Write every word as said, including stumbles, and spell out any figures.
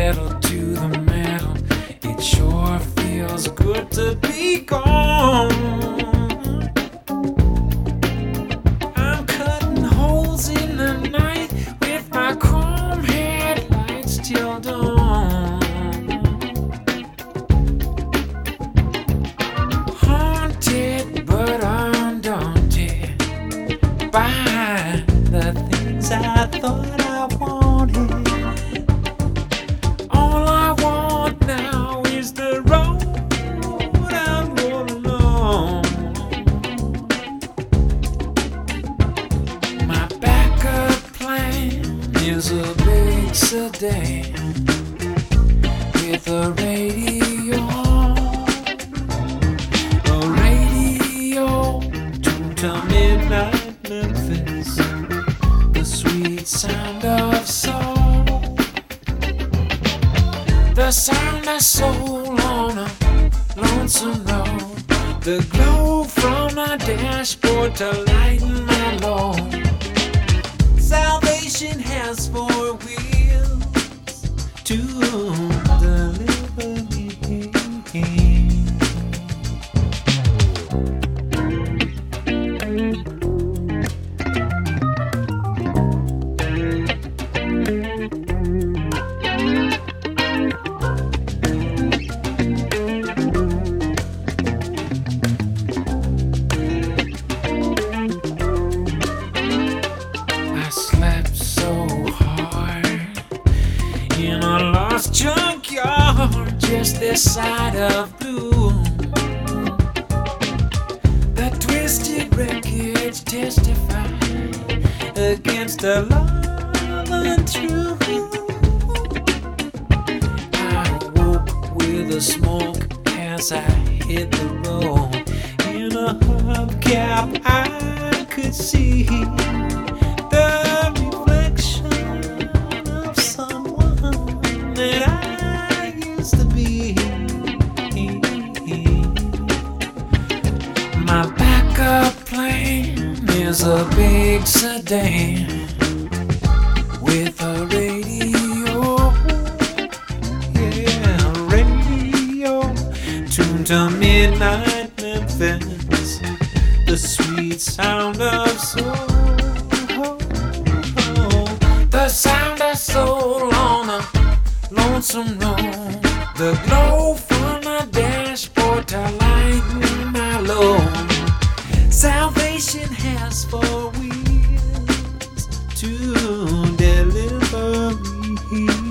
pedal to the metal. It sure feels good to be gone. I'm cutting holes in the night with my chrome headlights till dawn. Haunted but undaunted by the things I thought I wanted. All I want now is the road I'm rolling on. My backup plan is a big sedan with a radio on. A radio tuned to midnight Memphis, the sweet sound of soul, the sound of soul on a lonesome road, the glow from the dashboard to lighten my load. Salvation has four wheels to deliver me. Slept so hard in a lost junkyard just this side of blue. The twisted wreckage testified against the love untrue. I woke with a smoke as I hit the road. In a hubcap I could see the reflection of someone that I used to be. My backup plan is a big sedan with a radio, yeah, a radio tuned to midnight Memphis, the sweet sound of soul. The sound of soul on a lonesome road, the glow from the dashboard to lighten my load. Salvation has four wheels to deliver me.